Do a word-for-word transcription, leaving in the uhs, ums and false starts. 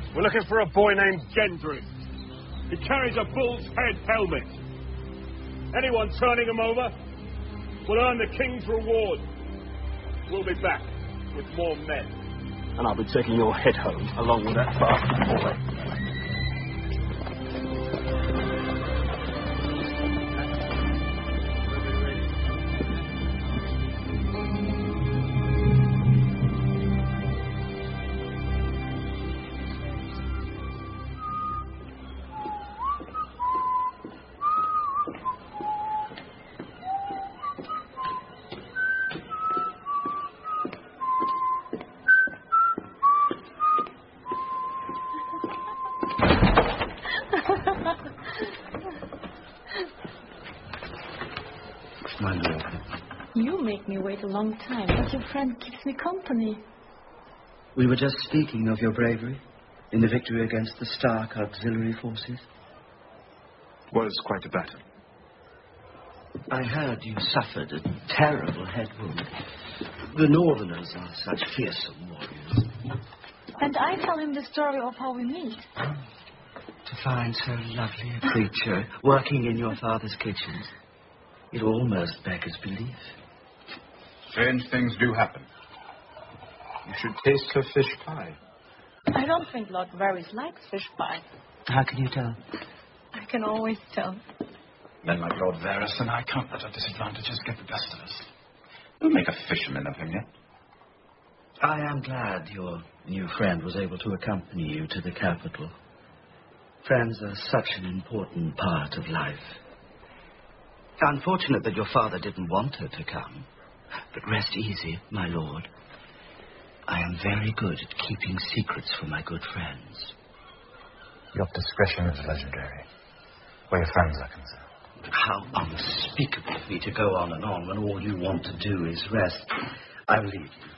We're looking for a boy named Gendry. He carries a bull's head helmet. Anyone turning him over will earn the king's reward. We'll be back with more men. And I'll be taking your head home along with that bastard boy. My lord. You make me wait a long time, but your friend keeps me company. We were just speaking of your bravery in the victory against the Stark auxiliary forces. Was quite a battle. I heard you suffered a terrible head wound. The Northerners are such fearsome warriors. And I tell him the story of how we meet. To find so lovely a creature working in your father's kitchens, it almost beggars belief. Strange things do happen. You should taste her fish pie. I don't think Lord Varys likes fish pie. How can you tell? I can always tell. Men like Lord Varys and I can't let our disadvantages get the best of us. We'll make a fisherman of him yet. I am glad your new friend was able to accompany you to the capital. Friends are such an important part of life. Unfortunate that your father didn't want her to come. But rest easy, my lord. I am very good at keeping secrets for my good friends. Your discretion is legendary, where your friends are concerned. How unspeakable of me to go on and on when all you want to do is rest. I will leave you.